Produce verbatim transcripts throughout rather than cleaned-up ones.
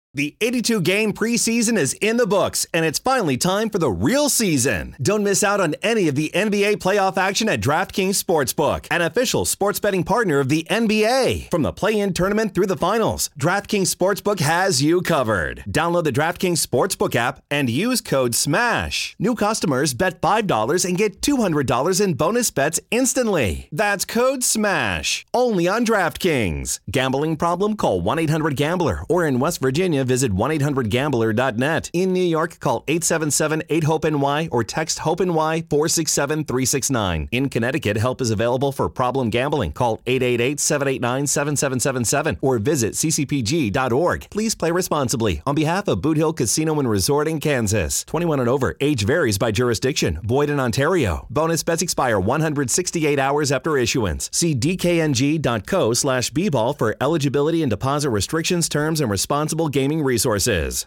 The eighty-two game preseason is in the books, and it's finally time for the real season. Don't miss out on any of the N B A playoff action at DraftKings Sportsbook, an official sports betting partner of the N B A. From the play-in tournament through the finals, DraftKings Sportsbook has you covered. Download the DraftKings Sportsbook app and use code SMASH. New customers bet five dollars and get two hundred dollars in bonus bets instantly. That's code SMASH. Only on DraftKings. Gambling problem? Call one eight hundred gambler, or in West Virginia, visit one eight hundred gambler dot net. In New York, call eight seven seven eight hope N Y or text HOPE-NY four six seven three six nine. In Connecticut, help is available for problem gambling. Call eight eight eight seven eight nine seven seven seven seven or visit c c p g dot org. Please play responsibly. On behalf of Boot Hill Casino and Resort in Kansas. twenty-one and over. Age varies by jurisdiction. Void in Ontario. Bonus bets expire one hundred sixty-eight hours after issuance. See d k n g dot co slash b ball for eligibility and deposit restrictions, terms, and responsible gaming resources.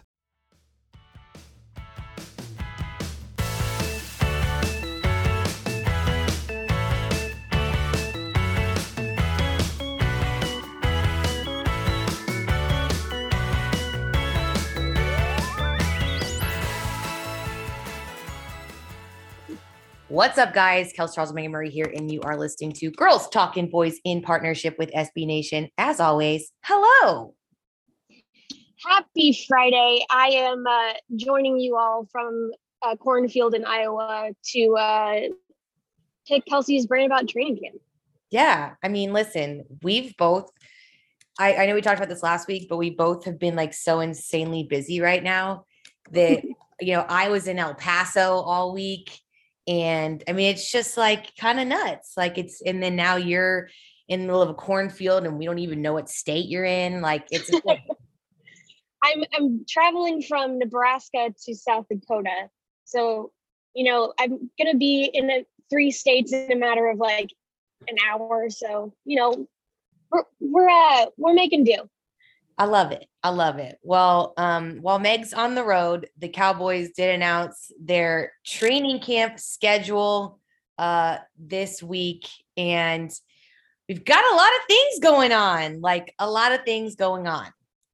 What's up, guys? Kels Charles, Megan Murray here, and you are listening to Girls Talking Boys in partnership with S B Nation. As always, hello. Happy Friday. I am uh, joining you all from uh, Cornfield in Iowa to uh, pick Kelsey's brain about training camp. Yeah. I mean, listen, we've both, I, I know we talked about this last week, but we both have been like so insanely busy right now that, you know, I was in El Paso all week. And I mean, it's just like kind of nuts. Like it's, and then now you're in the middle of a cornfield and we don't even know what state you're in. Like it's, like, I'm I'm traveling from Nebraska to South Dakota. So, you know, I'm going to be in a, three states in a matter of like an hour. So, you know, we're, we're, uh, we're making do. I love it. I love it. Well, um, while Meg's on the road, the Cowboys did announce their training camp schedule uh, this week. And we've got a lot of things going on, like a lot of things going on.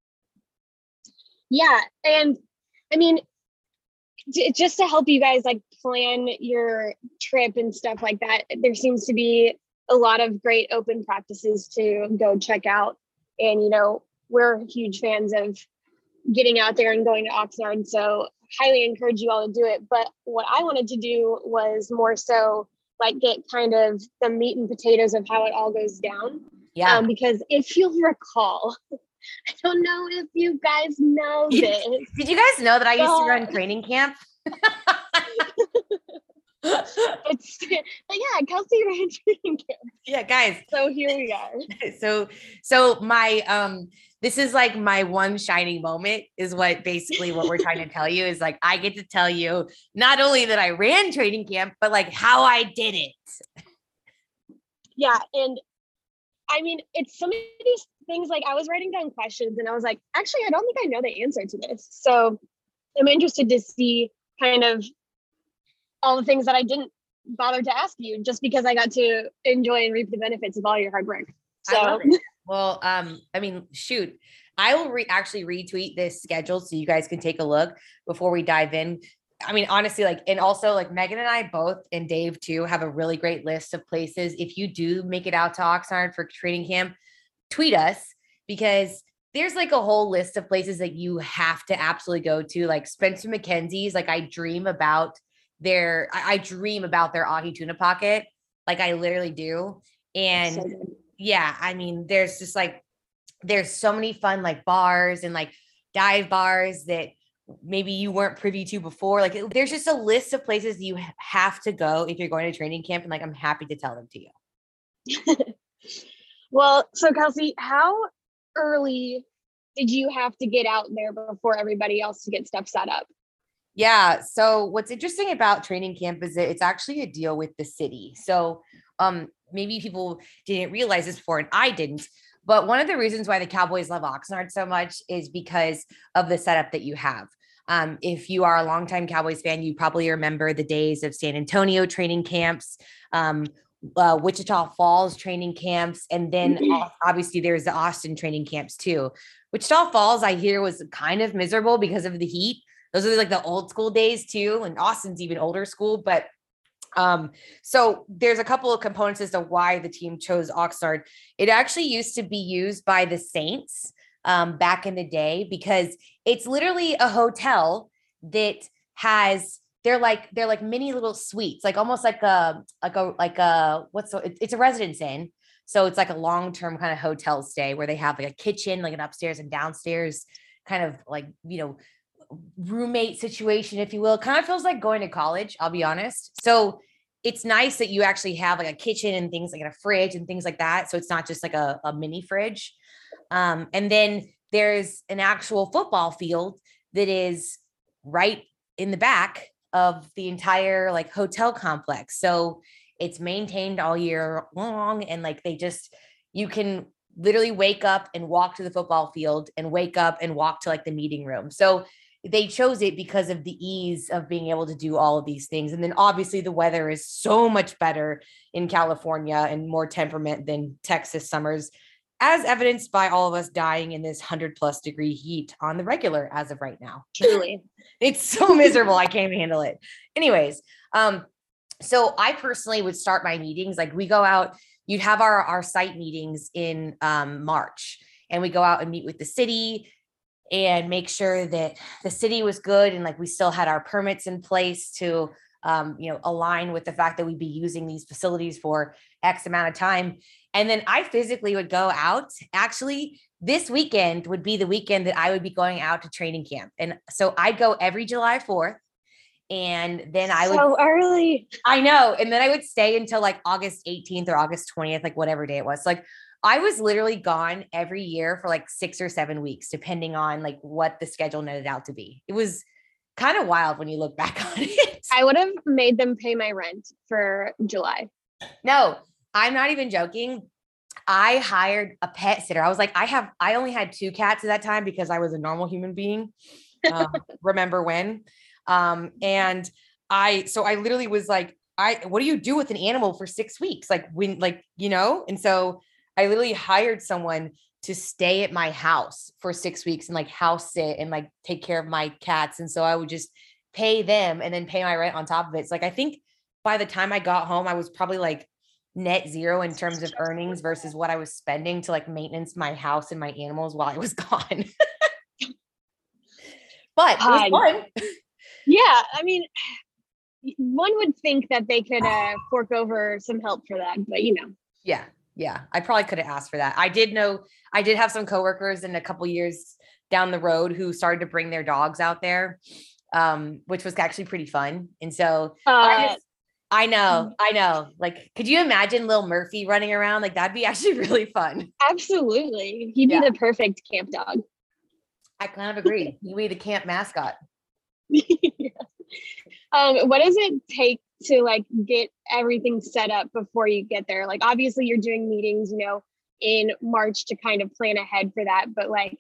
Yeah. And I mean, j- just to help you guys like plan your trip and stuff like that, there seems to be a lot of great open practices to go check out. And, you know, we're huge fans of getting out there and going to Oxnard. So highly encourage you all to do it. But what I wanted to do was more so like get kind of the meat and potatoes of how it all goes down. Yeah. Um, because if you'll recall, I don't know if you guys know this. Did you guys know that I used to run training camp? It's but yeah, Kelsey ran training camp. Yeah, guys. So here we are. So, so my um, this is like my one shining moment is what basically what we're trying to tell you is like I get to tell you not only that I ran training camp, but like how I did it. Yeah, and I mean, it's some of these things like I was writing down questions and I was like, actually, I don't think I know the answer to this. So I'm interested to see kind of all the things that I didn't bother to ask you just because I got to enjoy and reap the benefits of all your hard work. So, well, um, I mean, shoot, I will re- actually retweet this schedule so you guys can take a look before we dive in. I mean, honestly, like, and also like Megan and I both and Dave too have a really great list of places. If you do make it out to Oxnard for training camp, tweet us because there's like a whole list of places that you have to absolutely go to. Like Spencer McKenzie's, like I dream about their, I, I dream about their ahi tuna pocket. Like I literally do. And so yeah, I mean, there's just like, there's so many fun like bars and like dive bars that maybe you weren't privy to before. Like there's just a list of places you have to go if you're going to training camp. And like, I'm happy to tell them to you. Well, so Kelsey, how early did you have to get out there before everybody else to get stuff set up? Yeah. So what's interesting about training camp is that it's actually a deal with the city. So um, maybe people didn't realize this before and I didn't, but one of the reasons why the Cowboys love Oxnard so much is because of the setup that you have. Um, if you are a longtime Cowboys fan, you probably remember the days of San Antonio training camps, um, uh, Wichita Falls training camps. And then obviously there's the Austin training camps too. Wichita Falls, I hear, was kind of miserable because of the heat. Those are like the old school days too. And Austin's even older school, but um, so there's a couple of components as to why the team chose Oxnard. It actually used to be used by the Saints um, back in the day, because it's literally a hotel that has, they're like, they're like mini little suites, like almost like a, like a, like a, what's, so it's a residence inn. So it's like a long-term kind of hotel stay where they have like a kitchen, like an upstairs and downstairs kind of like, you know, roommate situation, if you will. It kind of feels like going to college, I'll be honest. So it's nice that you actually have like a kitchen and things like a fridge and things like that. So it's not just like a, a mini fridge. Um, and then there's an actual football field that is right in the back of the entire like hotel complex. So it's maintained all year long. And like, they just, you can literally wake up and walk to the football field and wake up and walk to like the meeting room. So they chose it because of the ease of being able to do all of these things. And then obviously the weather is so much better in California and more temperament than Texas summers, as evidenced by all of us dying in this hundred plus degree heat on the regular as of right now. Truly. It's so miserable. I can't handle it. Anyways, um, so I personally would start my meetings. Like we go out, you'd have our, our site meetings in um, March, and we go out and meet with the city and make sure that the city was good. And like, we still had our permits in place to, um, you know, align with the fact that we'd be using these facilities for X amount of time. And then I physically would go out. Actually, this weekend would be the weekend that I would be going out to training camp. And so I'd go every July fourth. And then I would, so early. I know. And then I would stay until like August eighteenth or August twentieth, like whatever day it was. So like, I was literally gone every year for like six or seven weeks, depending on like what the schedule netted out to be. It was kind of wild when you look back on it. I would have made them pay my rent for July. No, I'm not even joking. I hired a pet sitter. I was like, I have, I only had two cats at that time because I was a normal human being. Um, remember when? Um, and I, so I literally was like, I, what do you do with an animal for six weeks? Like when, like, you know, and so I literally hired someone to stay at my house for six weeks and like house sit and like take care of my cats. And so I would just pay them and then pay my rent on top of it. It's like, I think by the time I got home, I was probably like net zero in terms of earnings versus what I was spending to like maintenance my house and my animals while I was gone. But it was fun. Yeah. I mean, one would think that they could uh, fork over some help for that, but you know. Yeah. Yeah, I probably could have asked for that. I did know, I did have some coworkers in a couple years down the road who started to bring their dogs out there, um, which was actually pretty fun. And so uh, I, just, I know, I know, like, could you imagine Lil Murphy running around? Like, that'd be actually really fun. Absolutely. He'd yeah. be the perfect camp dog. I kind of agree. He'd be the camp mascot. yeah. Um, what does it take to like get everything set up before you get there? Like, obviously you're doing meetings, you know, in March to kind of plan ahead for that, but like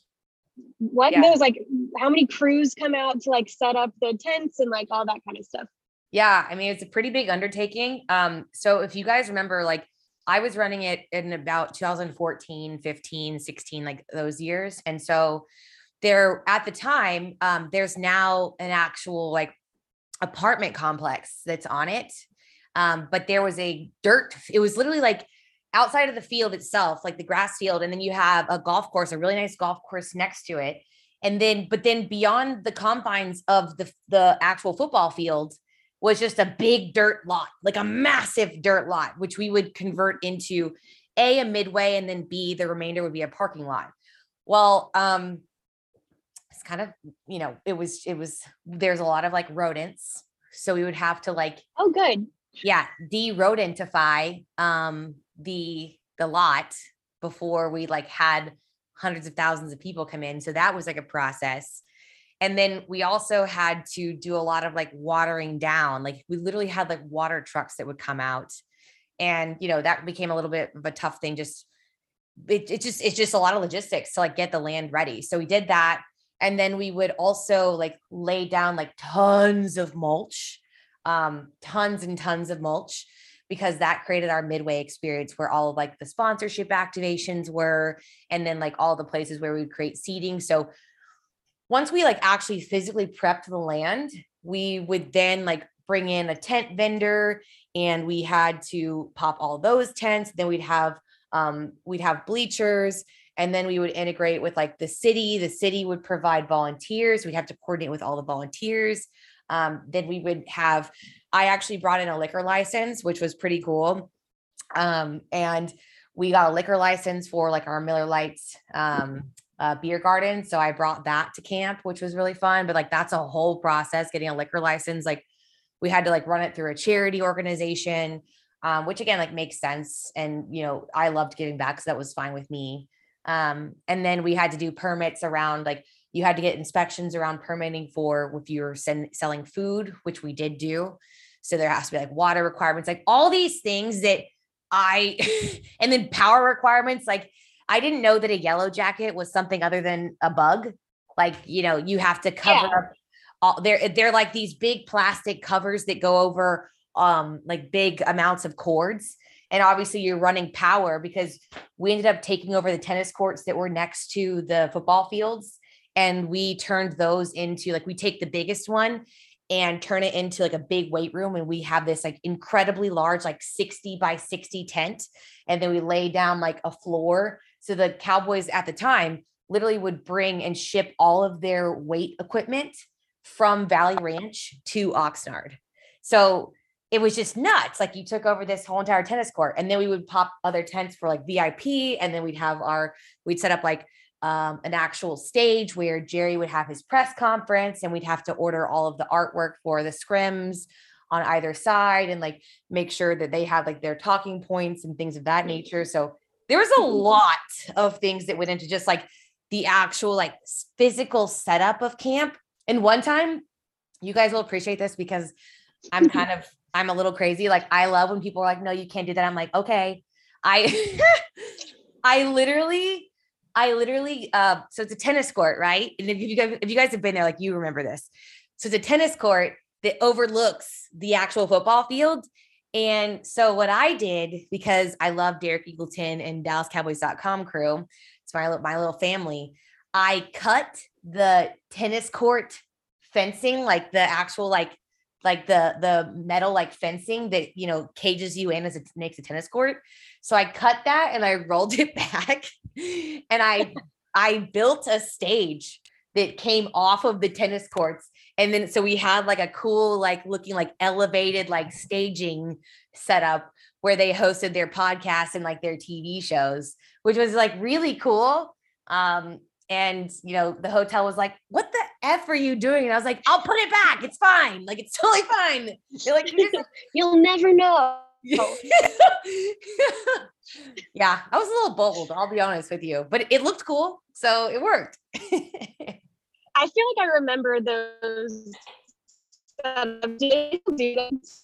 what yeah. those, like how many crews come out to like set up the tents and like all that kind of stuff? Yeah. I mean, it's a pretty big undertaking. Um, so if you guys remember, like I was running it in about two thousand fourteen, fifteen, sixteen, like those years. And so there at the time, um, there's now an actual like apartment complex that's on it. Um, but there was a dirt, it was literally like outside of the field itself, like the grass field. And then you have a golf course, a really nice golf course next to it. And then, but then beyond the confines of the, the actual football field was just a big dirt lot, like a massive dirt lot, which we would convert into A, a midway, and then B, the remainder would be a parking lot. Well, um, it's kind of, you know, it was, it was, there's a lot of like rodents. So we would have to like, oh, good. Yeah. De-rodentify, um, the, the lot before we like had hundreds of thousands of people come in. So that was like a process. And then we also had to do a lot of like watering down. Like we literally had like water trucks that would come out, and, you know, that became a little bit of a tough thing. Just, it, it just, it's just a lot of logistics to like get the land ready. So we did that. And then we would also like lay down like tons of mulch, um, tons and tons of mulch. because that created our midway experience where all of like the sponsorship activations were, and then like all the places where we would create seating. So once we like actually physically prepped the land, we would then like bring in a tent vendor, and we had to pop all those tents. Then we'd have, um, we'd have bleachers, and then we would integrate with like the city. The city would provide volunteers. We'd have to coordinate with all the volunteers. Um, then we would have, I actually brought in a liquor license, which was pretty cool. Um, and we got a liquor license for like our Miller Lights, um, uh, beer garden. So I brought that to camp, which was really fun, but like, that's a whole process, getting a liquor license. Like we had to like run it through a charity organization, um, which again, like makes sense. And, you know, I loved giving back, so that was fine with me. Um, and then we had to do permits around, like you had to get inspections around permitting for if you're send, selling food, which we did do. So there has to be like water requirements, like all these things that I, and then power requirements. Like I didn't know that a yellow jacket was something other than a bug. Like, you know, you have to cover Yeah. up all they're, they're like these big plastic covers that go over, um, like big amounts of cords. And obviously you're running power, because we ended up taking over the tennis courts that were next to the football fields. And we turned those into like, we take the biggest one and turn it into like a big weight room. And we have this like incredibly large, like sixty by sixty tent. And then we lay down like a floor. So the Cowboys at the time literally would bring and ship all of their weight equipment from Valley Ranch to Oxnard. So it was just nuts. Like you took over this whole entire tennis court, and then we would pop other tents for like V I P. And then we'd have our, we'd set up like um, an actual stage where Jerry would have his press conference, and we'd have to order all of the artwork for the scrims on either side, and like make sure that they had like their talking points and things of that nature. So there was a lot of things that went into just like the actual like physical setup of camp. And one time, you guys will appreciate this because I'm kind of, I'm a little crazy. Like I love when people are like, no, you can't do that. I'm like, okay. I, I literally, I literally, uh, so it's a tennis court, right? And if you guys, if you guys have been there, like you remember this. So it's a tennis court that overlooks the actual football field. And so what I did, because I love Derek Eagleton and Dallas Cowboys dot com crew, it's my, my little family, I cut the tennis court fencing, like the actual, like, like the, the metal, like fencing that, you know, cages you in as it makes a tennis court. So I cut that and I rolled it back, and I, I built a stage that came off of the tennis courts. And then, so we had like a cool, like looking like elevated, like staging setup where they hosted their podcasts and like their T V shows, which was like really cool. Um, and, you know, the hotel was like, what the F are you doing? And I was like, I'll put it back. It's fine. Like, it's totally fine. They're like, you just- you'll never know. yeah, I was a little bold, I'll be honest with you, but it looked cool. So it worked. I feel like I remember those. Um, they do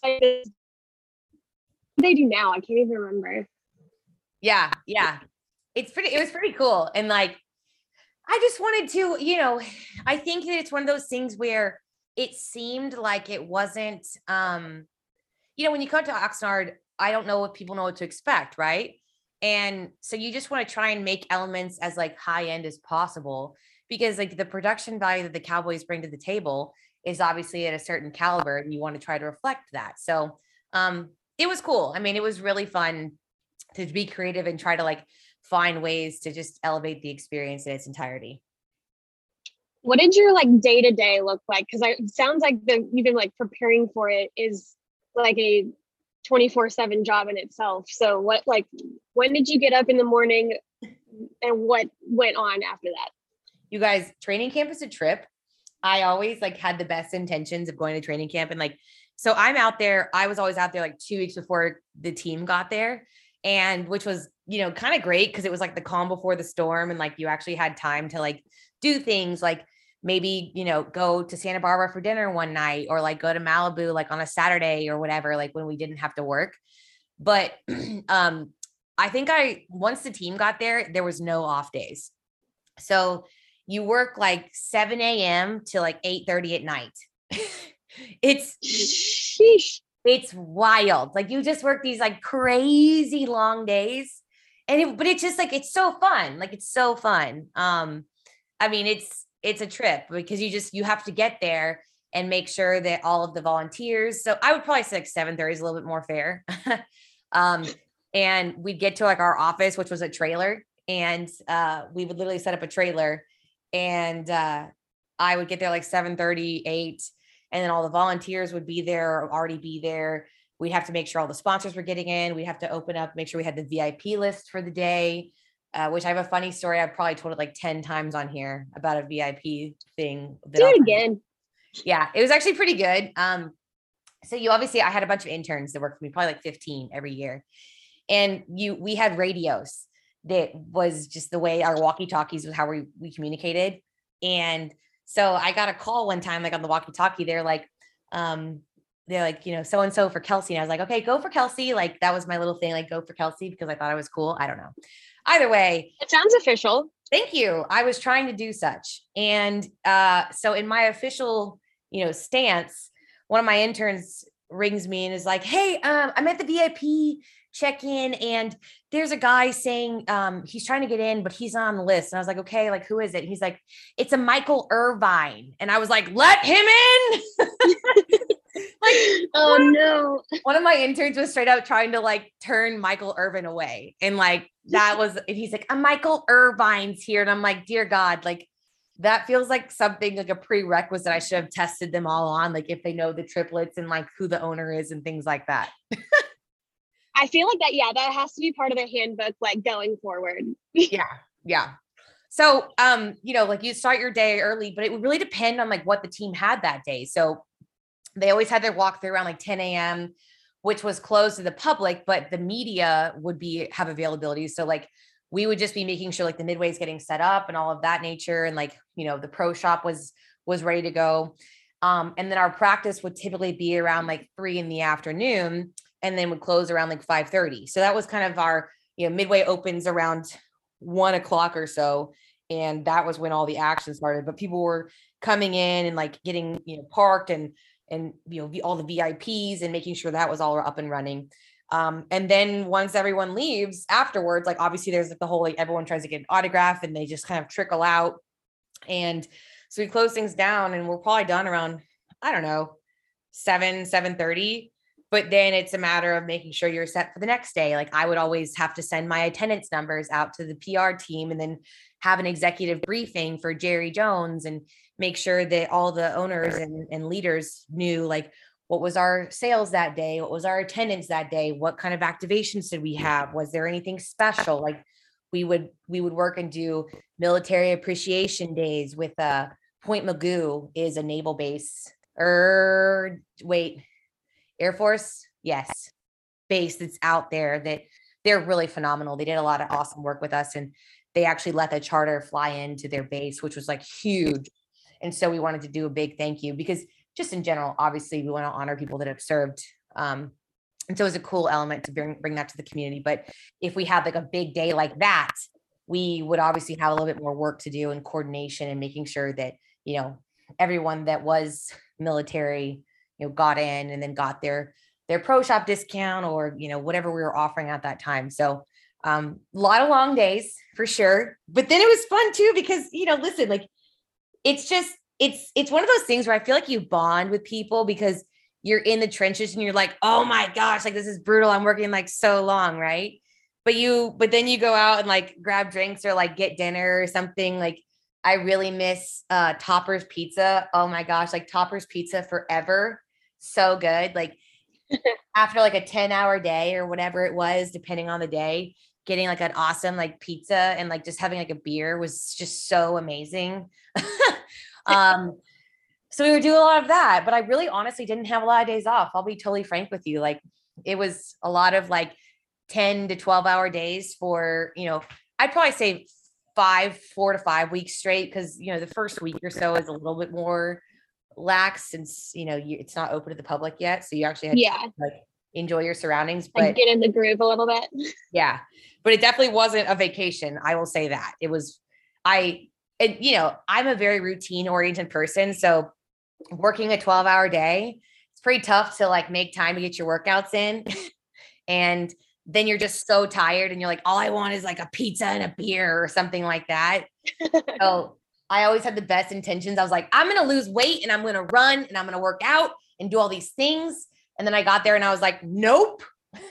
they do now. I can't even remember. Yeah, yeah. It's pretty, it was pretty cool. And like, I just wanted to, you know, I think that it's one of those things where it seemed like it wasn't, um, you know, when you come to Oxnard, I don't know if people know what to expect, right? And so you just want to try and make elements as like high end as possible, because like the production value that the Cowboys bring to the table is obviously at a certain caliber, and you want to try to reflect that. So um, it was cool. I mean, it was really fun to be creative and try to like find ways to just elevate the experience in its entirety. What did your like day to day look like? Because it sounds like the even like preparing for it is like a twenty-four seven job in itself. So what, like, when did you get up in the morning, and what went on after that? You guys, training camp is a trip. I always like had the best intentions of going to training camp. And like, so I'm out there, I was always out there like two weeks before the team got there, and which was, you know, kind of great because it was like the calm before the storm. And like, you actually had time to like do things like maybe, you know, go to Santa Barbara for dinner one night, or like go to Malibu, like on a Saturday or whatever, like when we didn't have to work. But um, I think I, once the team got there, there was no off days. So you work like seven a.m. to like eight thirty at night. It's, Sheesh. It's wild. Like you just work these like crazy long days. And it, but it's just like it's so fun. Like it's so fun. Um, I mean, it's it's a trip because you just you have to get there and make sure that all of the volunteers. So I would probably say like seven thirty is a little bit more fair. um, and we'd get to like our office, which was a trailer, and uh, we would literally set up a trailer, and uh, I would get there like seven thirty, eight, and then all the volunteers would be there or already be there. We'd have to make sure all the sponsors were getting in. We'd have to open up, make sure we had the V I P list for the day, uh, which I have a funny story. I've probably told it like ten times on here about a V I P thing. Do it again. Yeah, it was actually pretty good. Um, so you obviously, I had a bunch of interns that worked for me, probably like fifteen every year. And you, we had radios that was just the way our walkie talkies was how we, we communicated. And so I got a call one time, like on the walkie talkie, they're like, um, they're like, you know, so-and-so for Kelsey. And I was like, okay, go for Kelsey. Like that was my little thing, like go for Kelsey because I thought it was cool. I don't know. Either way. It sounds official. Thank you. I was trying to do such. And uh, so in my official, you know, stance, one of my interns rings me and is like, hey, um, I'm at the V I P check-in and there's a guy saying um, he's trying to get in, but he's not on the list. And I was like, okay, like, who is it? And he's like, it's a Michael Irvine. And I was like, let him in. Like, oh no. One of my interns was straight out trying to like turn Michael Irvin away. And like, that was, and he's like, a Michael Irvine's here. And I'm like, dear God, like that feels like something like a prerequisite. I should have tested them all on, like if they know the triplets and like who the owner is and things like that. I feel like that, yeah, that has to be part of the handbook, like going forward. Yeah. Yeah. So, um, you know, like you start your day early, but it would really depend on like what the team had that day. So they always had their walkthrough around like ten a.m., which was closed to the public, but the media would be have availability. So like we would just be making sure like the midway is getting set up and all of that nature. And like, you know, the pro shop was, was ready to go. Um, and then our practice would typically be around like three in the afternoon and then would close around like five thirty. So that was kind of our, you know, midway opens around one o'clock or so. And that was when all the action started, but people were coming in and like getting, you know, parked and, and, you know, all the V I Ps and making sure that was all up and running. Um, and then once everyone leaves afterwards, like obviously there's like the whole, like everyone tries to get an autograph and they just kind of trickle out. And so we close things down and we're probably done around, I don't know, seven, seven thirty. But then it's a matter of making sure you're set for the next day. Like I would always have to send my attendance numbers out to the P R team and then have an executive briefing for Jerry Jones and make sure that all the owners and, and leaders knew like what was our sales that day? What was our attendance that day? What kind of activations did we have? Was there anything special? Like we would, we would work and do military appreciation days with uh Point Magoo is a naval base or wait, Air Force. Yes. Base that's out there that they're really phenomenal. They did a lot of awesome work with us and they actually let the charter fly into their base, which was like huge. And so we wanted to do a big thank you because just in general, obviously we want to honor people that have served. Um, and so it was a cool element to bring, bring that to the community. But if we had like a big day like that, we would obviously have a little bit more work to do in coordination and making sure that, you know, everyone that was military, you know, got in and then got their, their pro shop discount or, you know, whatever we were offering at that time. So um, a lot of long days for sure. But then it was fun too, because, you know, listen, like, it's just, it's, it's one of those things where I feel like you bond with people because you're in the trenches and you're like, oh my gosh, like this is brutal. I'm working like so long. Right. But you, but then you go out and like grab drinks or like get dinner or something. Like I really miss uh, Topper's Pizza. Oh my gosh. Like Topper's Pizza forever. So good. Like after like a ten hour day or whatever it was, depending on the day, getting like an awesome like pizza and like just having like a beer was just so amazing. um, so we would do a lot of that, but I really honestly didn't have a lot of days off. I'll be totally frank with you. Like it was a lot of like ten to twelve hour days for, you know, I'd probably say five, four to five weeks straight. Cause you know, the first week or so is a little bit more lax since, you know, you, it's not open to the public yet. So you actually had yeah. to like enjoy your surroundings, but like get in the groove a little bit. Yeah. But it definitely wasn't a vacation. I will say that it was, I, and you know, I'm a very routine oriented person. So working a twelve hour day, it's pretty tough to like make time to get your workouts in. And then you're just so tired and you're like, all I want is like a pizza and a beer or something like that. So I always had the best intentions. I was like, I'm going to lose weight and I'm going to run and I'm going to work out and do all these things. And then I got there and I was like, nope.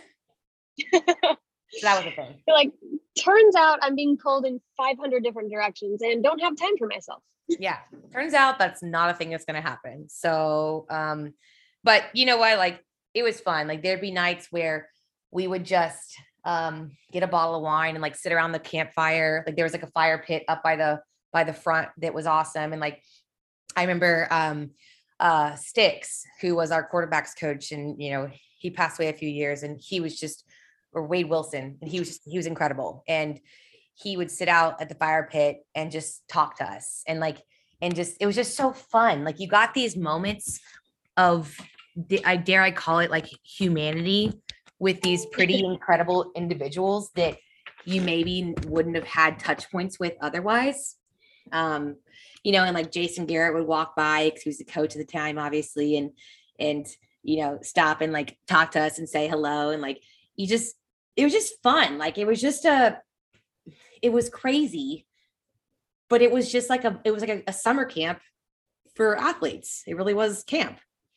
So that was the thing. You're like, turns out I'm being pulled in five hundred different directions and don't have time for myself. Yeah. Turns out that's not a thing that's going to happen. So, um, but you know what? Like it was fun. Like there'd be nights where we would just, um, get a bottle of wine and like sit around the campfire. Like there was like a fire pit up by the, by the front that was awesome. And like, I remember, um, uh, Sticks, who was our quarterbacks coach, and, you know, he passed away a few years, and he was just, or Wade Wilson, and he was just, he was incredible. And he would sit out at the fire pit and just talk to us. And like, and just, it was just so fun. Like you got these moments of, I dare I call it like humanity with these pretty incredible individuals that you maybe wouldn't have had touch points with otherwise. Um, you know, and like Jason Garrett would walk by because he was the coach at the time, obviously. And, and, you know, stop and like talk to us and say hello. And like, you just, it was just fun. Like, it was just a, it was crazy, but it was just like a, it was like a, a summer camp for athletes. It really was camp.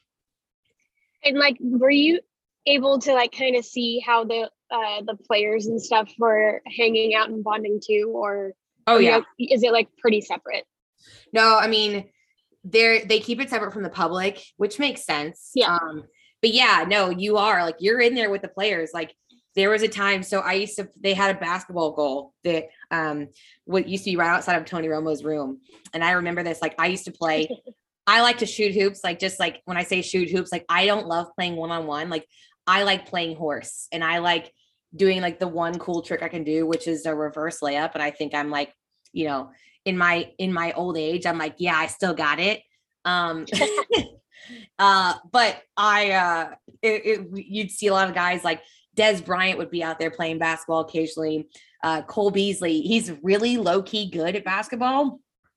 And like, were you able to like kind of see how the, uh, the players and stuff were hanging out and bonding too, or, oh or, yeah. You know, is it like pretty separate? No, I mean, they're, they keep it separate from the public, which makes sense. Yeah. Um, but yeah, no, you are like, you're in there with the players. Like there was a time, so I used to, they had a basketball goal that, um, what used to be right outside of Tony Romo's room. And I remember this, like I used to play, I like to shoot hoops. Like, just like when I say shoot hoops, like I don't love playing one-on-one. Like I like playing horse, and I like doing like the one cool trick I can do, which is a reverse layup. And I think I'm like, you know, in my, in my old age, I'm like, yeah, I still got it. Um, uh, but I, uh, it, it, you'd see a lot of guys like Des Bryant would be out there playing basketball occasionally. Uh, Cole Beasley, he's really low key good at basketball.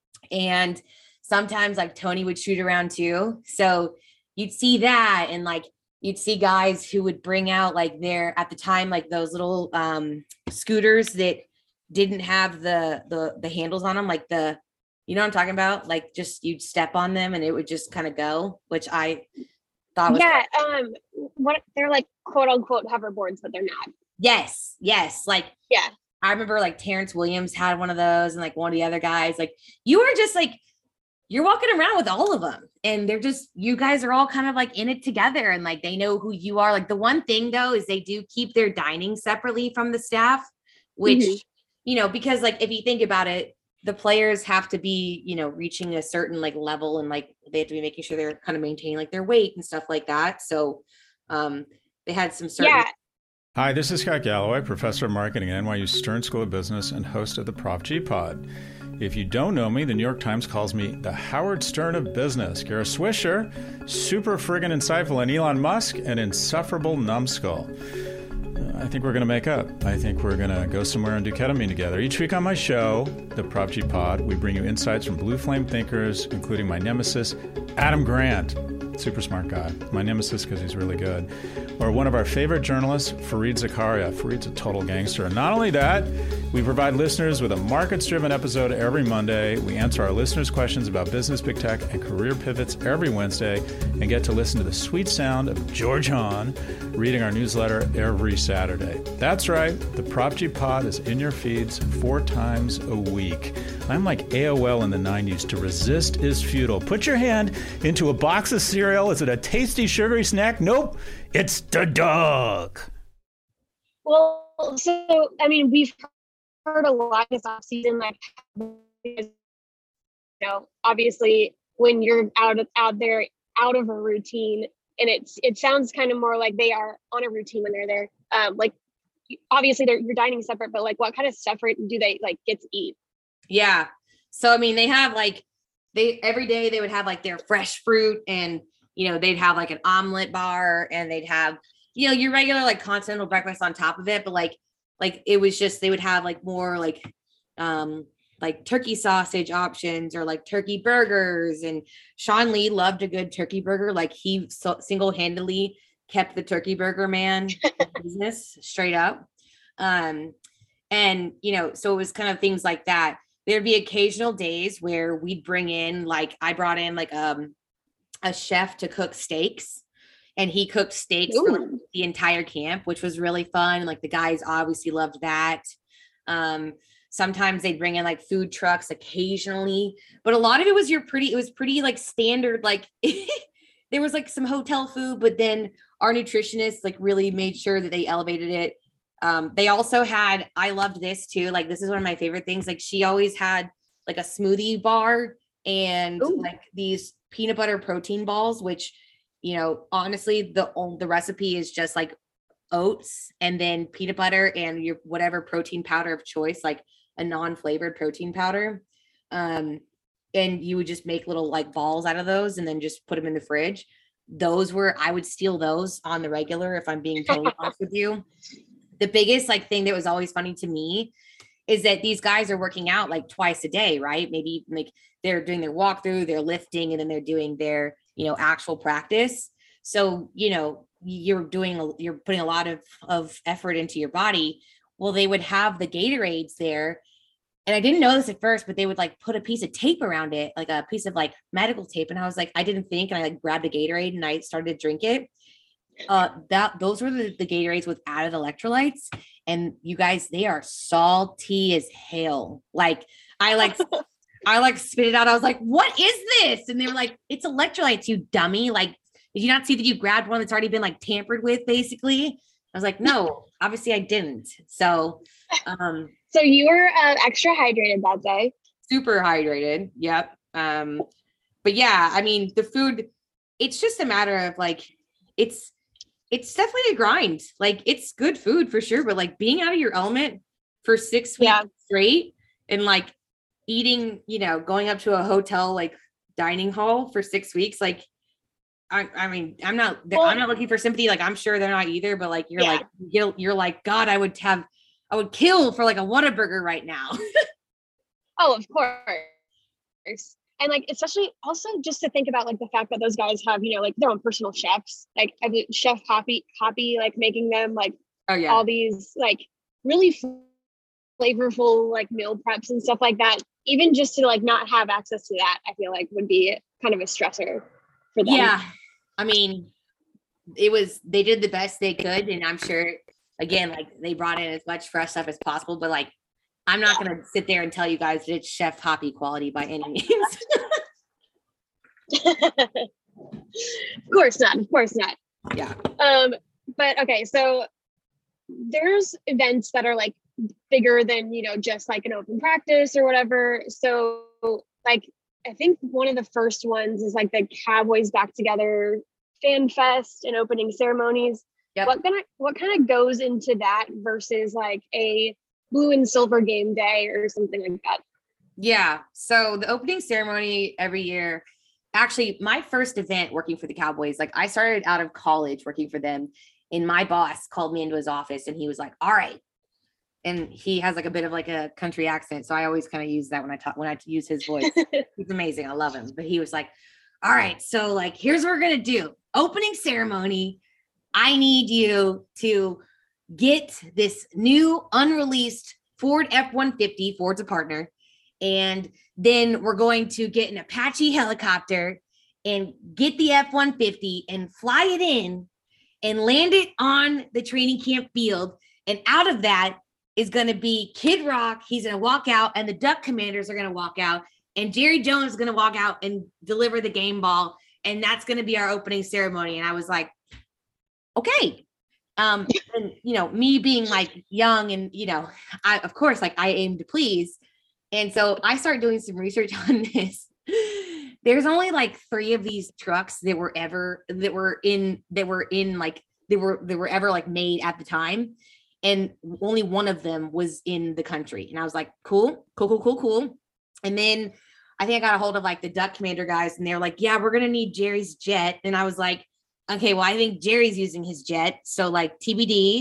And sometimes like Tony would shoot around too. So you'd see that. And like, you'd see guys who would bring out like their, at the time, like those little, um, scooters that didn't have the, the, the handles on them. Like the, you know what I'm talking about? Like just, you'd step on them and it would just kind of go, which I thought was, yeah. Um, what they're like, quote unquote hoverboards, but they're not. yes. Yes. Like, yeah. I remember like Terrence Williams had one of those, and like one of the other guys, like you were just like, you're walking around with all of them, and they're just, you guys are all kind of like in it together, and like they know who you are. Like the one thing though is they do keep their dining separately from the staff, which, mm-hmm. you know, because like if you think about it, the players have to be, you know, reaching a certain like level, and like they have to be making sure they're kind of maintaining like their weight and stuff like that. So um they had some certain. Yeah. Hi, this is Scott Galloway, professor of marketing at N Y U Stern School of Business and host of the Prop G Pod. If you don't know me, the New York Times calls me the Howard Stern of business. Kara Swisher, super friggin' insightful, and Elon Musk, an insufferable numbskull. Uh, I think we're going to make up. I think we're going to go somewhere and do ketamine together. Each week on my show, the Prop G Pod, we bring you insights from blue flame thinkers, including my nemesis, Adam Grant. Super smart guy. My nemesis because he's really good. Or one of our favorite journalists, Fareed Zakaria. Fareed's a total gangster. And not only that, we provide listeners with a markets-driven episode every Monday. We answer our listeners' questions about business, big tech, and career pivots every Wednesday, and get to listen to the sweet sound of George Hahn reading our newsletter every Saturday. That's right. The Prop G Pod is in your feeds four times a week. I'm like A O L in the nineties. To resist is futile. Put your hand into a box of cereal. Is it a tasty, sugary snack? Nope. It's the dog. Well, so, I mean, we've heard a lot this offseason, like, you know, obviously when you're out of, out there, out of a routine, and it's, it sounds kind of more like they are on a routine when they're there. Um, like, obviously they're, you're dining separate, but like, what kind of stuff do they like get to eat? Yeah. So, I mean, they have like, they, every day they would have like their fresh fruit, and, you know, they'd have like an omelet bar, and they'd have, you know, your regular like continental breakfast on top of it. But like, like it was just, they would have like more like, um, like turkey sausage options or like turkey burgers. And Sean Lee loved a good turkey burger. Like he so single-handedly kept the turkey burger man in business straight up. Um, and, you know, so it was kind of things like that. There'd be occasional days where we'd bring in, like I brought in like um, a chef to cook steaks, and he cooked steaks Ooh. for like, the entire camp, which was really fun. Like the guys obviously loved that. Um, sometimes they'd bring in like food trucks occasionally, but a lot of it was your pretty, it was pretty like standard. Like there was like some hotel food, but then our nutritionists like really made sure that they elevated it. Um, they also had, I loved this too. Like, this is one of my favorite things. Like she always had like a smoothie bar and Ooh. like these peanut butter protein balls, which, you know, honestly, the, the recipe is just like oats and then peanut butter and your whatever protein powder of choice, like a non-flavored protein powder. Um, and you would just make little like balls out of those and then just put them in the fridge. Those were, I would steal those on the regular, if I'm being totally honest with you. The biggest like thing that was always funny to me is that these guys are working out like twice a day, right? Maybe like they're doing their walkthrough, they're lifting, and then they're doing their, you know, actual practice. So, you know, you're doing, you're putting a lot of, of effort into your body. Well, they would have the Gatorades there. And I didn't know this at first, but they would like put a piece of tape around it, like a piece of like medical tape. And I was like, I didn't think, and I like grabbed a Gatorade and I started to drink it. Uh, that those were the, the Gatorades with added electrolytes. And you guys, they are salty as hell. Like I like, I like spit it out. I was like, what is this? And they were like, it's electrolytes, you dummy. Like, did you not see that you grabbed one that's already been like tampered with, basically? I was like, no, obviously I didn't. So, um, so you were uh, extra hydrated that day. Super hydrated. Yep. Um, but yeah, I mean, the food, it's just a matter of like, it's, it's definitely a grind. Like it's good food for sure, but like being out of your element for six weeks yeah. straight and like eating, you know, going up to a hotel, like dining hall for six weeks, like, I, I mean, I'm not, well, I'm not looking for sympathy. Like, I'm sure they're not either, but like, you're yeah. like, you're, you're like, God, I would have, I would kill for like a Whataburger right now. Oh, of course. And like, especially also just to think about like the fact that those guys have, you know, like their own personal chefs, like I mean, Chef Hoppy, Hoppy, like making them like oh, yeah. all these like really flavorful like meal preps and stuff like that. Even just to like not have access to that, I feel like would be kind of a stressor. For them. Yeah. I mean, it was, they did the best they could. And I'm sure, again, like they brought in as much fresh stuff as possible, but like, I'm not going to sit there and tell you guys that it's Chef Hoppy quality by any means. Of course not. Of course not. Yeah. Um, but okay. So there's events that are like bigger than, you know, just like an open practice or whatever. So like, I think one of the first ones is like the Cowboys Back Together Fan Fest and opening ceremonies. Yep. What kind of what kind of goes into that versus like a blue and silver game day or something like that? Yeah. So the opening ceremony every year, actually my first event working for the Cowboys, like I started out of college working for them, and my boss called me into his office and he was like, all right. And he has like a bit of like a country accent. So I always kind of use that when I talk, when I use his voice. He's amazing. I love him. But he was like, all right, so like, here's what we're going to do. Opening ceremony. I need you to get this new unreleased Ford F one fifty. Ford's a partner. And then we're going to get an Apache helicopter and get the F one fifty and fly it in and land it on the training camp field. And out of that is going to be Kid Rock. He's going to walk out, and the Duck Commanders are going to walk out, and Jerry Jones is going to walk out and deliver the game ball. And that's going to be our opening ceremony. And I was like, okay. Um, and you know, me being like young and, you know, I, of course, like I aim to please. And so I started doing some research on this. There's only like three of these trucks that were ever, that were in, that were in like, they were, they were ever like made at the time. And only one of them was in the country. And I was like, cool, cool, cool, cool, cool. And then I think I got a hold of like the Duck Commander guys, and they're like, yeah, we're going to need Jerry's jet. And I was like, okay, well, I think Jerry's using his jet. So like T B D.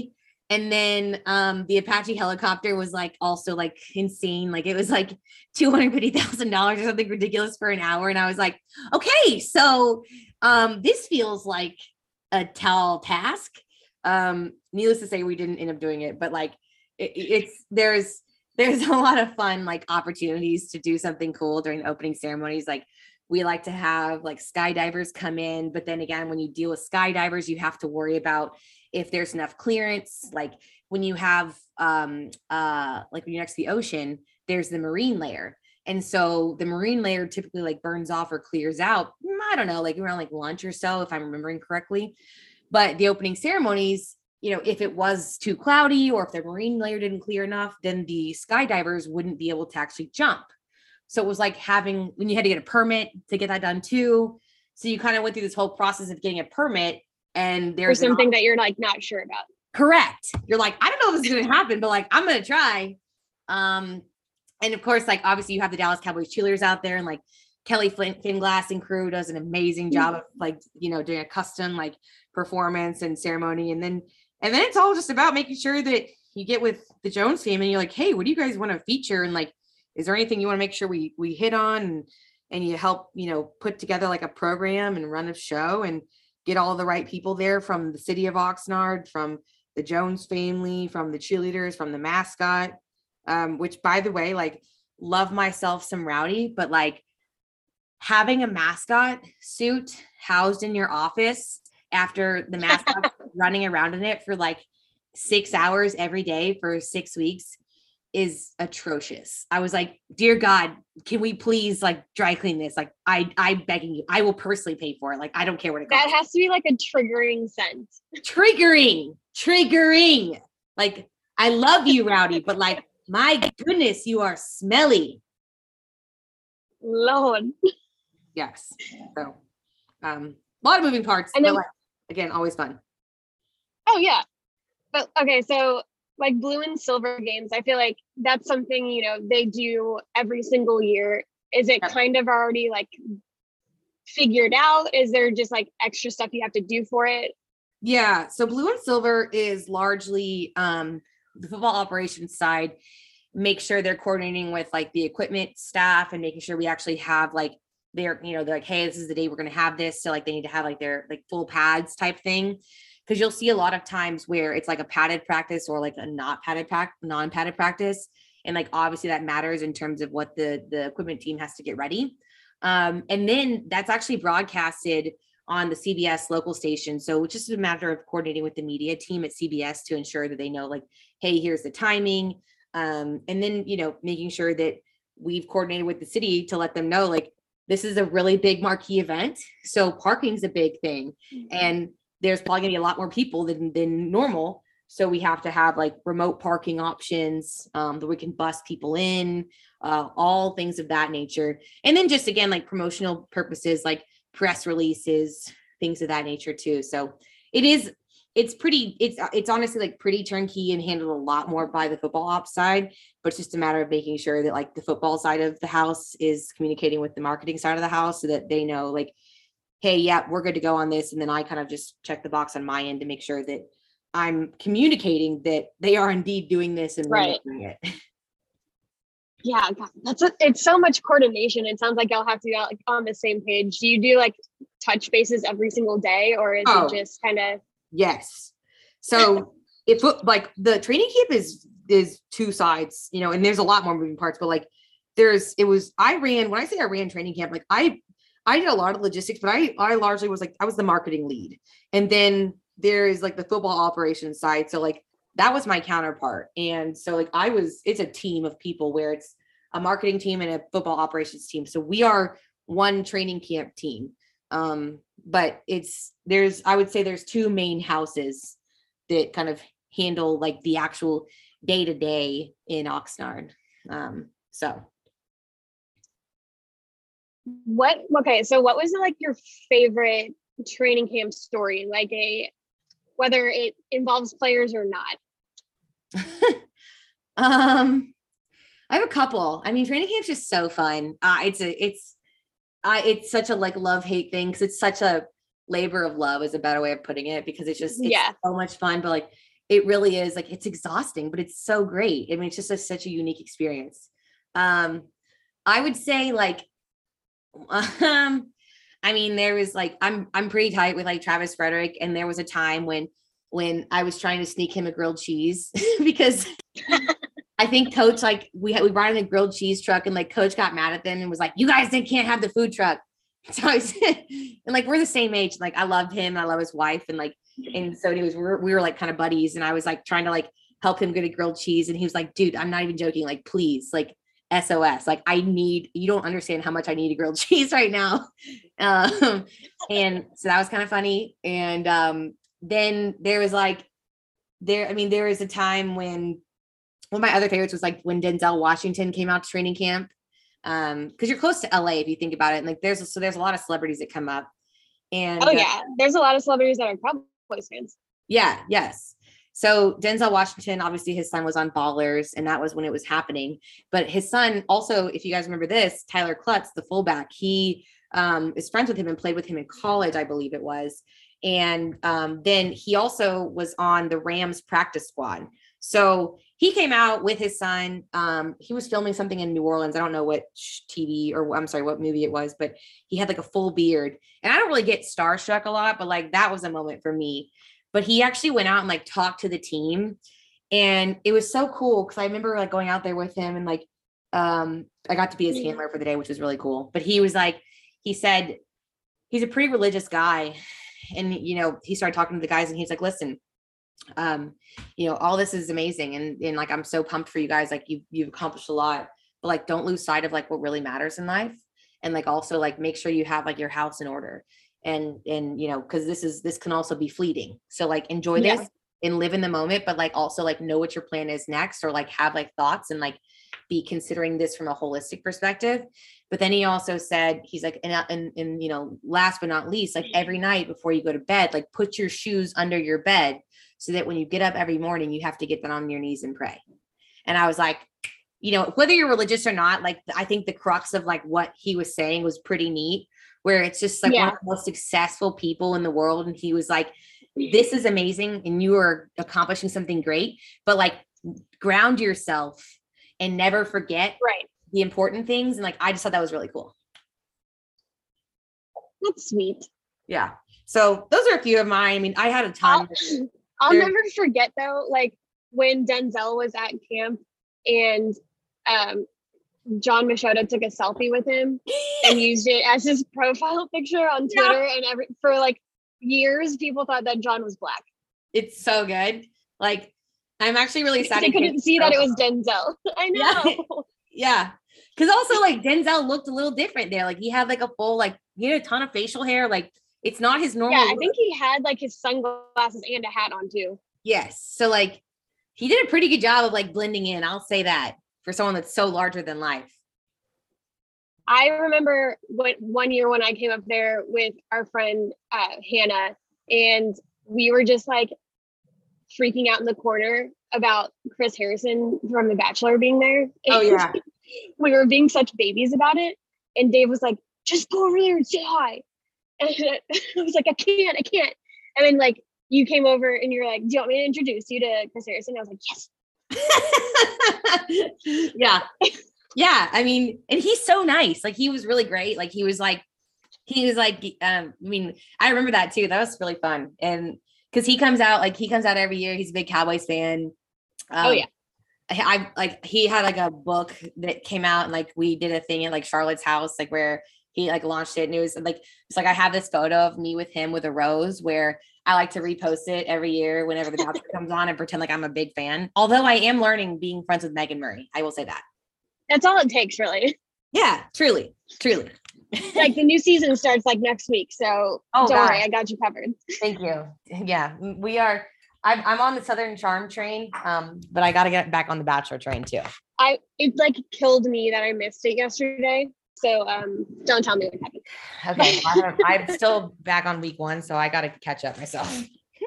And then um, the Apache helicopter was like also like insane. Like it was like two hundred fifty thousand dollars or something ridiculous for an hour. And I was like, okay, so um, this feels like a tall task. Um, needless to say, we didn't end up doing it, but like it, it's there's there's a lot of fun like opportunities to do something cool during the opening ceremonies. Like we like to have like skydivers come in, but then again, when you deal with skydivers, you have to worry about if there's enough clearance. Like when you have um uh like when you're next to the ocean, there's the marine layer. And so the marine layer typically like burns off or clears out, I don't know, like around like lunch or so, if I'm remembering correctly. But the opening ceremonies, you know, if it was too cloudy or if the marine layer didn't clear enough, then the skydivers wouldn't be able to actually jump. So it was like having, when you had to get a permit to get that done too. So you kind of went through this whole process of getting a permit, and there's or something that you're like not sure about. Correct. You're like, I don't know if this is going to happen, but like, I'm going to try. Um, and of course, like, obviously you have the Dallas Cowboys cheerleaders out there, and like Kelly Flint, Finglass and crew does an amazing job of like, you know, doing a custom like performance and ceremony. And then, and then it's all just about making sure that you get with the Jones team and you're like, hey, what do you guys want to feature? And like, is there anything you want to make sure we, we hit on, and, and you help, you know, put together like a program and run a show and get all the right people there from the city of Oxnard, from the Jones family, from the cheerleaders, from the mascot, um, which by the way, like love myself some Rowdy, but like having a mascot suit housed in your office after the mascot running around in it for like six hours every day for six weeks is atrocious. I was like, dear God, can we please like dry clean this? Like I, I'm begging you, I will personally pay for it. Like, I don't care what it costs. That has to be like a triggering scent. Triggering, triggering. Like, I love you, Rowdy, but like, my goodness, you are smelly. Lord. Yes. So, um, a lot of moving parts, and then, but like, again, always fun. Oh yeah. But okay, so like blue and silver games, I feel like that's something, you know, they do every single year. Is it kind of already like figured out? Is there just like extra stuff you have to do for it? Yeah. So blue and silver is largely um, the football operations side. Make sure they're coordinating with like the equipment staff and making sure we actually have like their, you know, they're like, hey, this is the day we're going to have this. So like they need to have like their like full pads type thing. Because you'll see a lot of times where it's like a padded practice or like a not padded practice, non-padded practice. And like, obviously that matters in terms of what the, the equipment team has to get ready. Um, and then that's actually broadcasted on the C B S local station. So it's just a matter of coordinating with the media team at C B S to ensure that they know like, hey, here's the timing. Um, and then, you know, making sure that we've coordinated with the city to let them know, like, this is a really big marquee event. So parking's a big thing. Mm-hmm. And there's probably gonna be a lot more people than, than normal. So we have to have like remote parking options um, that we can bus people in, uh, all things of that nature. And then just, again, like promotional purposes, like press releases, things of that nature too. So it is, it's pretty, it's, it's honestly like pretty turnkey and handled a lot more by the football ops side, but it's just a matter of making sure that like the football side of the house is communicating with the marketing side of the house so that they know like, hey, yeah, we're good to go on this. And then I kind of just check the box on my end to make sure that I'm communicating that they are indeed doing this and right. doing it. Yeah, God, that's a, it's so much coordination. It sounds like y'all have to be like on the same page. Do you do like touch bases every single day, or is oh, it just kind of? Yes. So if like the training camp is is two sides, you know, and there's a lot more moving parts, but like there's it was I ran when I say I ran training camp, like I I did a lot of logistics, but I I largely was like I was the marketing lead, and then there is like the football operations side. So like that was my counterpart. And so like I was, it's a team of people where it's a marketing team and a football operations team. So we are one training camp team. Um, but it's, there's, I would say there's two main houses that kind of handle like the actual day to day in Oxnard. Um, so. What, okay. So what was like your favorite training camp story? Like a, whether it involves players or not? um, I have a couple. I mean, training camp's just so fun. Uh, it's a, it's, uh, it's such a like love hate thing because it's such a labor of love is a better way of putting it because it's just it's yeah. so much fun. But like it really is like, it's exhausting, but it's so great. I mean, it's just a, such a unique experience. Um, I would say like, um, I mean, there was like, I'm, I'm pretty tight with like Travis Frederick. And there was a time when, when I was trying to sneak him a grilled cheese because I think coach, like we had, we brought in a grilled cheese truck and like coach got mad at them and was like, you guys didn't, can't have the food truck. So I said, and like, we're the same age. Like I loved him. I love his wife. And like, and so anyways, we were, we were like kind of buddies. And I was like trying to like help him get a grilled cheese. And he was like, dude, I'm not even joking. Like, please, like S O S, like I need, you don't understand how much I need a grilled cheese right now. Um, and so that was kind of funny. And um, then there was like, there, I mean, there was a time when one of my other favorites was like when Denzel Washington came out to training camp. Um, because you're close to L A if you think about it. And like there's so there's a lot of celebrities that come up. And oh yeah, uh, there's a lot of celebrities that are Cowboys fans. Yeah, yes. So Denzel Washington, obviously his son was on Ballers, and that was when it was happening. But his son also, if you guys remember this, Tyler Klutz, the fullback, he um is friends with him and played with him in college, I believe it was. And um, then he also was on the Rams practice squad. So he came out with his son. Um, he was filming something in New Orleans. I don't know what T V or I'm sorry, what movie it was, but he had like a full beard. And I don't really get starstruck a lot, but like that was a moment for me. But he actually went out and like talked to the team. And it was so cool because I remember like going out there with him and like um, I got to be his handler for the day, which was really cool. But he was like, he said he's a pretty religious guy. And, you know, he started talking to the guys and he's like, listen, um you know, all this is amazing and and like I'm so pumped for you guys, like you you've accomplished a lot, but like don't lose sight of like what really matters in life, and like also like make sure you have like your house in order, and and you know, because this is this can also be fleeting, so like enjoy this yeah. and live in the moment, but like also like know what your plan is next, or like have like thoughts and like be considering this from a holistic perspective. But then he also said, he's like, and, and, and you know, last but not least, like every night before you go to bed, like put your shoes under your bed so that when you get up every morning, you have to get down on your knees and pray. And I was like, you know, whether you're religious or not, like, I think the crux of like what he was saying was pretty neat, where it's just like yeah. one of the most successful people in the world. And he was like, this is amazing. And you are accomplishing something great, but like ground yourself and never forget right. the important things. And like, I just thought that was really cool. That's sweet. Yeah. So those are a few of mine. I mean, I had a ton. I'll, I'll never forget though, like when Denzel was at camp and um, John Machota took a selfie with him and used it as his profile picture on Twitter. Yeah. And every, for like years, people thought that John was Black. It's so good. Like, I'm actually really sad. I couldn't see that it was Denzel. I know. Yeah. Because also like Denzel looked a little different there. Like he had like a full, like he had a ton of facial hair. Like it's not his normal. Yeah, I look. think he had like his sunglasses and a hat on too. Yes. So like he did a pretty good job of like blending in. I'll say that for someone that's so larger than life. I remember when, one year when I came up there with our friend uh, Hannah, and we were just like freaking out in the corner about Chris Harrison from The Bachelor being there. Oh yeah. We were being such babies about it. And Dave was like, just go over there and say hi. And I was like, I can't, I can't. And then like you came over and you're like, do you want me to introduce you to Chris Harrison? I was like, yes. Yeah. Yeah. I mean, and he's so nice. Like he was really great. Like he was like, he was like, um, I mean, I remember that too. That was really fun. And because he comes out, like he comes out every year. He's a big Cowboys fan. Um, oh yeah. I, I like, he had like a book that came out and like, we did a thing at like Charlotte's house, like where he like launched it. And it was like, it's like, I have this photo of me with him with a rose where I like to repost it every year whenever the Bachelor comes on and pretend like I'm a big fan. Although I am learning being friends with Megan Murray. I will say that. That's all it takes, really. Yeah, truly, truly. Like the new season starts like next week. So oh, don't God. worry, I got you covered. Thank you. Yeah, we are. I'm, I'm on the Southern Charm train, um, but I got to get back on the Bachelor train too. I it like killed me that I missed it yesterday. So um, don't tell me what happened. Okay, I don't, I'm still back on week one, so I got to catch up myself.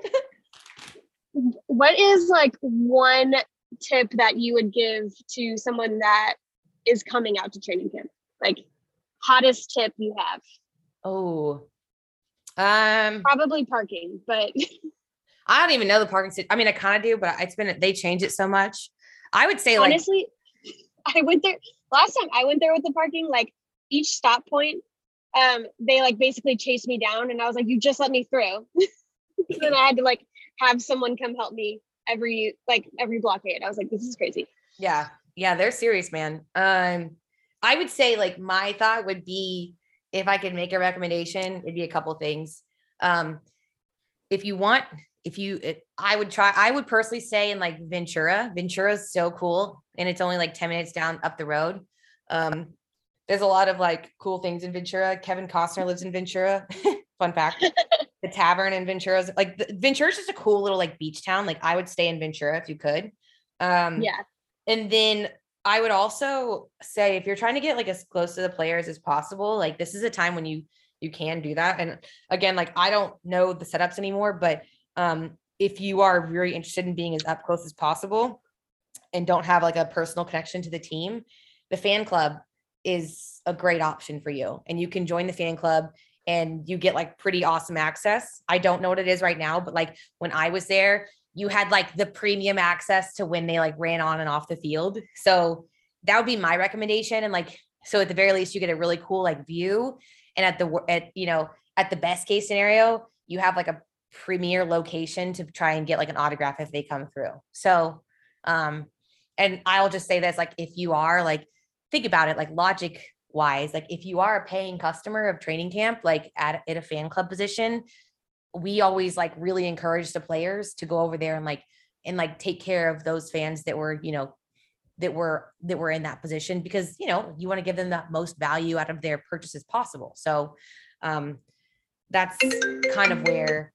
What is like one tip that you would give to someone that is coming out to training camp? Like hottest tip you have? Oh, um, probably parking, but I don't even know the parking situation. I mean, I kind of do, but it's been, they changed it so much. I would say like, Honestly, I went there last time I went there with the parking, like each stop point, um, they like basically chased me down and I was like, you just let me through. Then I had to like have someone come help me every, like every blockade. I was like, this is crazy. yeah, yeah, they're serious, man. Um, I would say like my thought would be, if I could make a recommendation, it'd be a couple things. Um, if you want, if you, it, I would try, I would personally say in like Ventura, Ventura is so cool. And it's only like ten minutes down up the road. Um, there's a lot of like cool things in Ventura. Kevin Costner lives in Ventura. Fun fact. The tavern in Ventura is like, Ventura is just a cool little like beach town. Like I would stay in Ventura if you could. Um, Yeah. And then I would also say, if you're trying to get like as close to the players as possible, like this is a time when you, you can do that. And again, like, I don't know the setups anymore, but um, if you are really interested in being as up close as possible and don't have like a personal connection to the team, the fan club is a great option for you. And you can join the fan club and you get like pretty awesome access. I don't know what it is right now, but like when I was there, you had like the premium access to when they like ran on and off the field. So that would be my recommendation. And like, so at the very least, you get a really cool like view. And at the, at, you know, at the best case scenario, you have like a premier location to try and get like an autograph if they come through. So, um, and I'll just say this, like, if you are like, think about it, like logic wise, like if you are a paying customer of training camp, like at, at a fan club position, we always like really encourage the players to go over there and like, and like take care of those fans that were, you know, that were, that were in that position, because, you know, you want to give them the most value out of their purchases possible. So, um, that's kind of where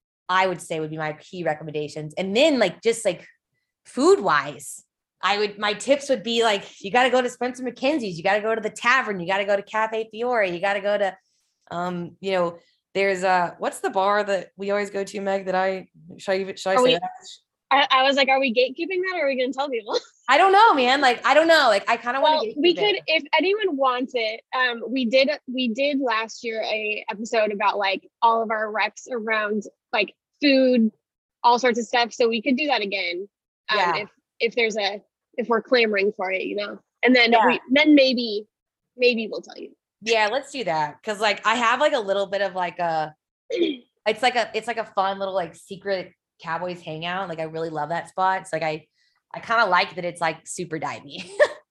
I would say would be my key recommendations. And then like, just like food wise, I would, my tips would be like, you got to go to Spencer McKenzie's, you got to go to the tavern, you got to go to Cafe Fiore, you got to go to, um, you know, there's a, what's the bar that we always go to, Meg, that I, should I even, should I Are say we- that? I, I was like, are we gatekeeping that or are we going to tell people? I don't know, man. Like, I don't know. Like, I kind of Well, want to. we could, if anyone wants it, um, we did, we did last year a episode about like all of our recs around like food, all sorts of stuff. So we could do that again. Um, Yeah. if, if there's a, if we're clamoring for it, you know, and then Yeah. we, then maybe, maybe we'll tell you. Yeah, let's do that. Cause like, I have like a little bit of like a, it's like a, it's like a fun little like secret Cowboys hangout. Like, I really love that spot. It's like, I, I kind of like that it's like super divey.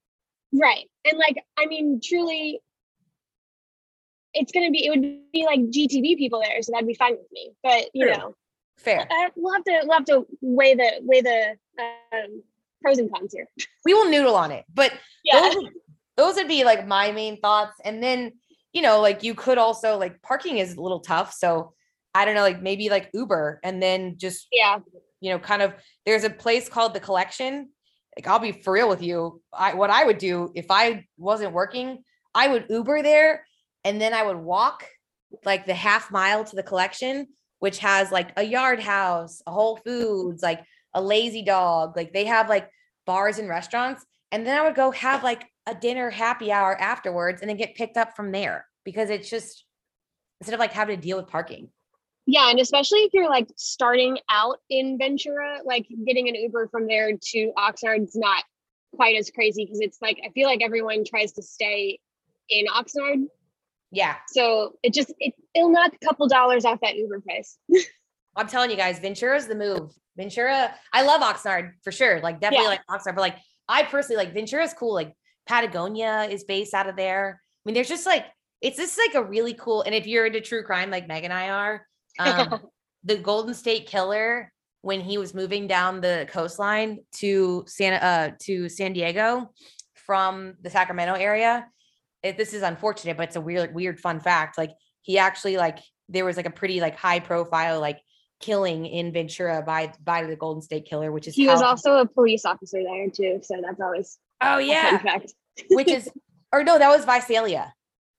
Right. And like, I mean, truly, it's going to be, it would be like G T V people there. So that'd be fine with me, but you True. know, Fair. uh, we'll have to, we'll have to weigh the, weigh the um, pros and cons here. We will noodle on it, but Yeah. those, would, those would be like my main thoughts. And then, you know, like you could also like, parking is a little tough. So I don't know, like maybe like Uber, and then just, Yeah. you know, kind of, there's a place called The Collection. Like, I'll be for real with you. I, what I would do if I wasn't working, I would Uber there, and then I would walk like the half mile to The Collection, which has like a Yard House, a Whole Foods, like a Lazy Dog. Like, they have like bars and restaurants. And then I would go have like a dinner happy hour afterwards and then get picked up from there, because it's just, instead of like having to deal with parking. Yeah. And especially if you're like starting out in Ventura, like getting an Uber from there to Oxnard's not quite as crazy, because it's like, I feel like everyone tries to stay in Oxnard. Yeah. So it just, it, it'll knock a couple dollars off that Uber price. I'm telling you guys, Ventura's the move. Ventura, I love Oxnard for sure. Like, definitely Yeah. like Oxnard, but like, I personally like Ventura's cool. Like, Patagonia is based out of there. I mean, there's just like, it's just like a really cool, and if you're into true crime, like Meg and I are, um, the Golden State Killer, when he was moving down the coastline to San, uh, to San Diego from the Sacramento area, it, this is unfortunate, but it's a weird, weird fun fact. Like, he actually, like, there was like a pretty like high profile, like, killing in Ventura by, by the Golden State Killer, which is He how, was also a police officer there too. So that's always oh a yeah, fun fact. which is, or no, that was Visalia.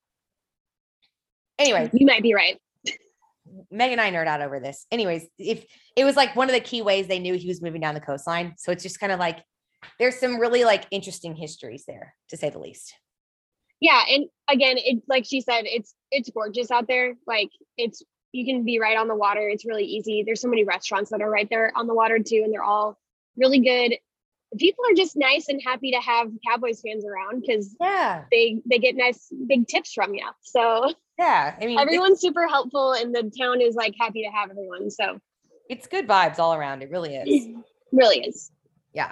Anyway, You might be right. Meg and I nerd out over this. Anyways, if it was like one of the key ways they knew he was moving down the coastline. So it's just kind of like, there's some really like interesting histories there, to say the least. Yeah. And again, it, like she said, it's, it's gorgeous out there. Like, it's you can be right on the water. It's really easy. There's so many restaurants that are right there on the water too, and they're all really good. People are just nice and happy to have Cowboys fans around because Yeah. they they get nice big tips from you. So Yeah. I mean, everyone's super helpful, and the town is like happy to have everyone. So it's good vibes all around. It really is. really is. Yeah.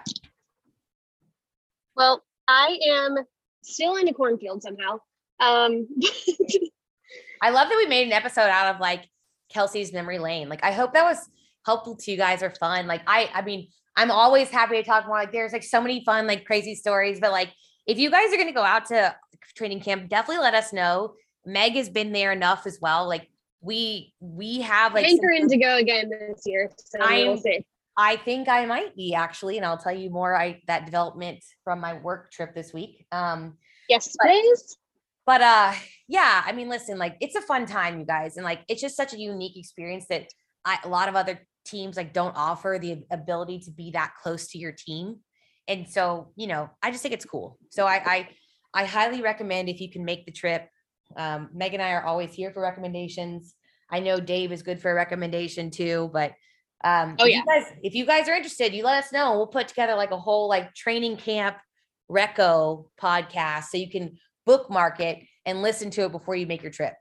Well, I am still in a cornfield somehow. Um, I love that we made an episode out of like Kelsey's memory lane. Like, I hope that was helpful to you guys or fun. Like, I, I mean, I'm always happy to talk more. Like, there's like so many fun, like crazy stories, but like, if you guys are going to go out to training camp, definitely let us know. Meg has been there enough as well. Like we, we have like hankering to go again this year. So we'll see. I think I might be actually, and I'll tell you more. I that development from my work trip this week. Um, yes, but, please. But uh, yeah, I mean, listen, like it's a fun time, you guys, and like it's just such a unique experience that I, a lot of other teams like don't offer the ability to be that close to your team, and so you know, I just think it's cool. So I I, I highly recommend if you can make the trip. Um, Meg and I are always here for recommendations. I know Dave is good for a recommendation too, but. Um, oh if yeah. you guys, if you guys are interested, you let us know. We'll put together like a whole like training camp reco podcast so you can bookmark it and listen to it before you make your trip.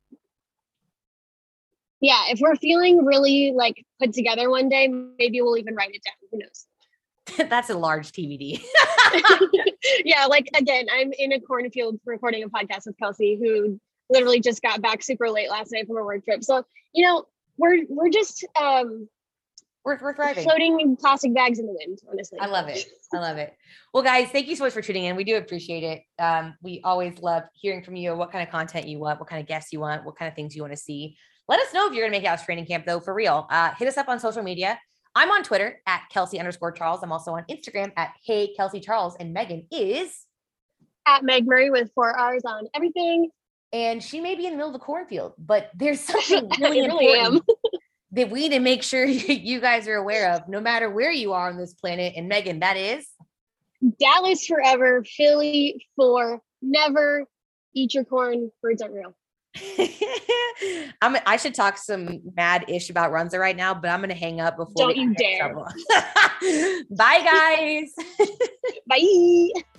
Yeah, if we're feeling really like put together one day, maybe we'll even write it down. Who knows? That's a large T B D. Yeah, like again, I'm in a cornfield recording a podcast with Kelsey, who literally just got back super late last night from a work trip. So you know, we're we're just um. We're, we're thriving. Floating plastic bags in the wind, honestly. I love it. I love it. Well, guys, thank you so much for tuning in. We do appreciate it. Um, we always love hearing from you, what kind of content you want, what kind of guests you want, what kind of things you want to see. Let us know if you're going to make it out to training camp, though, for real. Uh, hit us up on social media. I'm on Twitter at Kelsey underscore Charles. I'm also on Instagram at Hey Kelsey Charles. And Megan is at Meg Murray with four R's on everything. And she may be in the middle of the cornfield, but there's something really I really important. am. That we need to make sure you guys are aware of, no matter where you are on this planet. And Megan, that is Dallas forever, Philly for never, eat your corn, birds aren't real. I'm, I should talk some mad ish about Runza right now, but I'm going to hang up before. Don't you dare. Bye, guys. Bye.